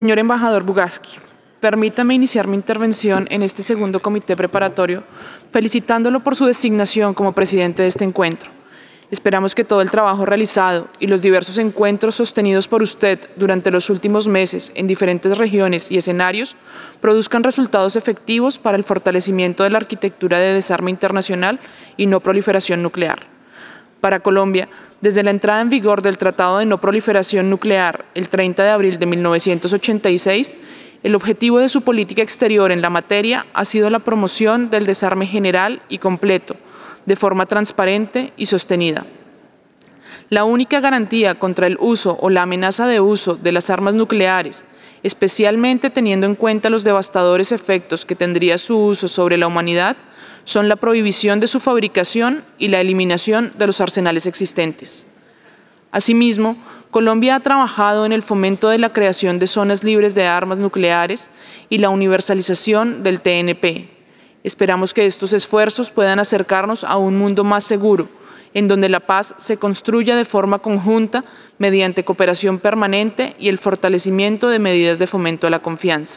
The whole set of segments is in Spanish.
Señor embajador Bugaski, permítame iniciar mi intervención en este segundo comité preparatorio felicitándolo por su designación como presidente de este encuentro. Esperamos que todo el trabajo realizado y los diversos encuentros sostenidos por usted durante los últimos meses en diferentes regiones y escenarios produzcan resultados efectivos para el fortalecimiento de la arquitectura de desarme internacional y no proliferación nuclear. Para Colombia, desde la entrada en vigor del Tratado de No Proliferación Nuclear el 30 de abril de 1986, el objetivo de su política exterior en la materia ha sido la promoción del desarme general y completo, de forma transparente y sostenida. La única garantía contra el uso o la amenaza de uso de las armas nucleares, especialmente teniendo en cuenta los devastadores efectos que tendría su uso sobre la humanidad, son la prohibición de su fabricación y la eliminación de los arsenales existentes. Asimismo, Colombia ha trabajado en el fomento de la creación de zonas libres de armas nucleares y la universalización del TNP. Esperamos que estos esfuerzos puedan acercarnos a un mundo más seguro, en donde la paz se construya de forma conjunta mediante cooperación permanente y el fortalecimiento de medidas de fomento a la confianza.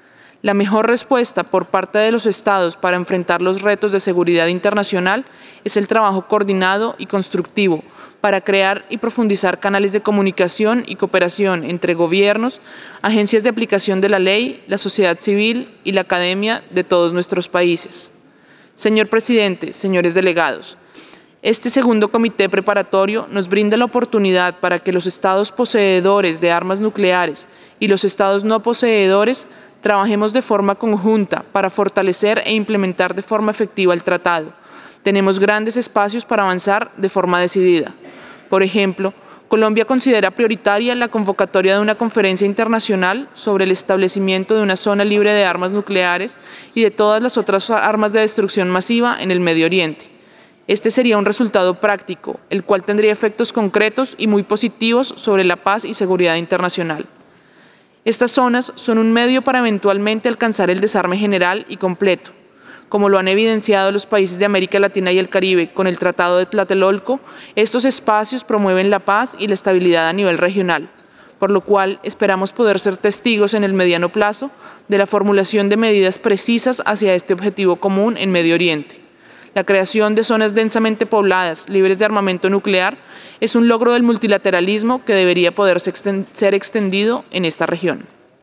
La mejor respuesta por parte de los Estados para enfrentar los retos de seguridad internacional es el trabajo coordinado y constructivo para crear y profundizar canales de comunicación y cooperación entre gobiernos, agencias de aplicación de la ley, la sociedad civil y la academia de todos nuestros países. Señor presidente, señores delegados, este segundo comité preparatorio nos brinda la oportunidad para que los Estados poseedores de armas nucleares y los Estados no poseedores trabajemos de forma conjunta para fortalecer e implementar de forma efectiva el tratado. Tenemos grandes espacios para avanzar de forma decidida. Por ejemplo, Colombia considera prioritaria la convocatoria de una conferencia internacional sobre el establecimiento de una zona libre de armas nucleares y de todas las otras armas de destrucción masiva en el Medio Oriente. Este sería un resultado práctico, el cual tendría efectos concretos y muy positivos sobre la paz y seguridad internacional. Estas zonas son un medio para eventualmente alcanzar el desarme general y completo. Como lo han evidenciado los países de América Latina y el Caribe con el Tratado de Tlatelolco, estos espacios promueven la paz y la estabilidad a nivel regional, por lo cual esperamos poder ser testigos en el mediano plazo de la formulación de medidas precisas hacia este objetivo común en Medio Oriente. La creación de zonas densamente pobladas, libres de armamento nuclear, es un logro del multilateralismo que debería poder ser extendido en esta región.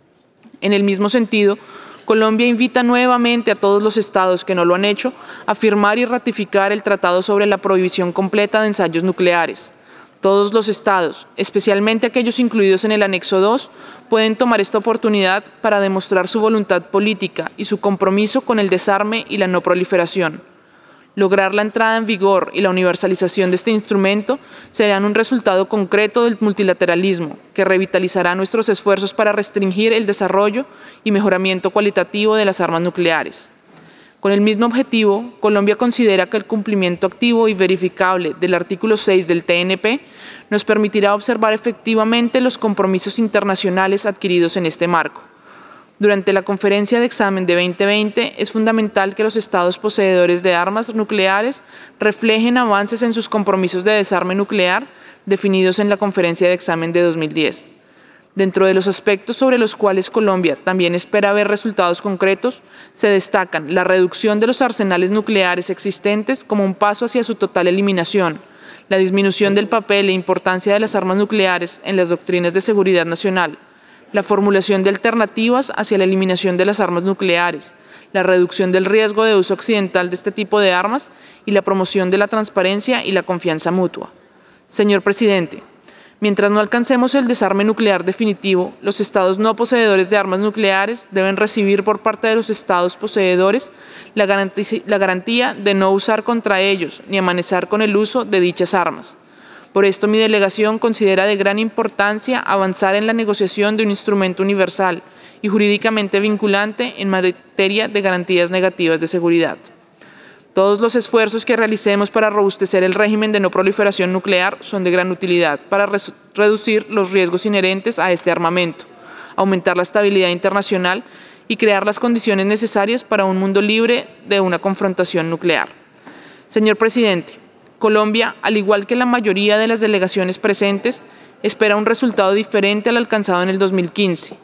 En el mismo sentido, Colombia invita nuevamente a todos los estados que no lo han hecho a firmar y ratificar el Tratado sobre la Prohibición Completa de Ensayos Nucleares. Todos los estados, especialmente aquellos incluidos en el Anexo II, pueden tomar esta oportunidad para demostrar su voluntad política y su compromiso con el desarme y la no proliferación. Lograr la entrada en vigor y la universalización de este instrumento serán un resultado concreto del multilateralismo que revitalizará nuestros esfuerzos para restringir el desarrollo y mejoramiento cualitativo de las armas nucleares. Con el mismo objetivo, Colombia considera que el cumplimiento activo y verificable del artículo 6 del TNP nos permitirá observar efectivamente los compromisos internacionales adquiridos en este marco. Durante la conferencia de examen de 2020, es fundamental que los estados poseedores de armas nucleares reflejen avances en sus compromisos de desarme nuclear definidos en la conferencia de examen de 2010. Dentro de los aspectos sobre los cuales Colombia también espera ver resultados concretos, se destacan la reducción de los arsenales nucleares existentes como un paso hacia su total eliminación, la disminución del papel e importancia de las armas nucleares en las doctrinas de seguridad nacional, la formulación de alternativas hacia la eliminación de las armas nucleares, la reducción del riesgo de uso accidental de este tipo de armas y la promoción de la transparencia y la confianza mutua. Señor presidente, mientras no alcancemos el desarme nuclear definitivo, los estados no poseedores de armas nucleares deben recibir por parte de los estados poseedores la garantía de no usar contra ellos ni amanecer con el uso de dichas armas. Por esto, mi delegación considera de gran importancia avanzar en la negociación de un instrumento universal y jurídicamente vinculante en materia de garantías negativas de seguridad. Todos los esfuerzos que realicemos para robustecer el régimen de no proliferación nuclear son de gran utilidad para reducir los riesgos inherentes a este armamento, aumentar la estabilidad internacional y crear las condiciones necesarias para un mundo libre de una confrontación nuclear. Señor presidente, Colombia, al igual que la mayoría de las delegaciones presentes, espera un resultado diferente al alcanzado en el 2015.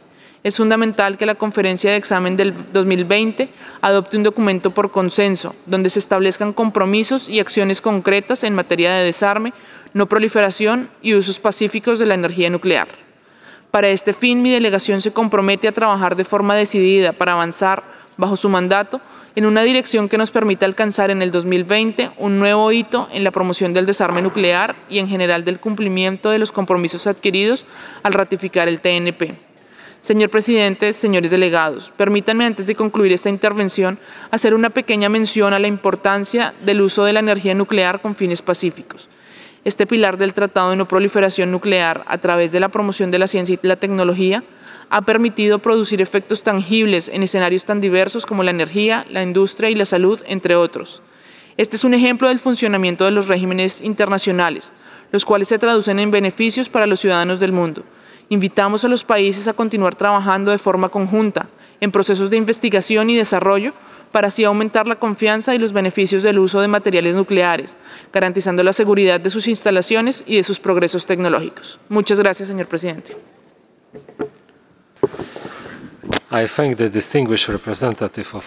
Es fundamental que la conferencia de examen del 2020 adopte un documento por consenso, donde se establezcan compromisos y acciones concretas en materia de desarme, no proliferación y usos pacíficos de la energía nuclear. Para este fin, mi delegación se compromete a trabajar de forma decidida para avanzar, bajo su mandato, en una dirección que nos permita alcanzar en el 2020 un nuevo hito en la promoción del desarme nuclear y en general del cumplimiento de los compromisos adquiridos al ratificar el TNP. Señor presidente, señores delegados, permítanme antes de concluir esta intervención hacer una pequeña mención a la importancia del uso de la energía nuclear con fines pacíficos. Este pilar del Tratado de No Proliferación Nuclear, a través de la promoción de la ciencia y la tecnología, ha permitido producir efectos tangibles en escenarios tan diversos como la energía, la industria y la salud, entre otros. Este es un ejemplo del funcionamiento de los regímenes internacionales, los cuales se traducen en beneficios para los ciudadanos del mundo. Invitamos a los países a continuar trabajando de forma conjunta en procesos de investigación y desarrollo para así aumentar la confianza y los beneficios del uso de materiales nucleares, garantizando la seguridad de sus instalaciones y de sus progresos tecnológicos. Muchas gracias, señor presidente. I thank the distinguished representative of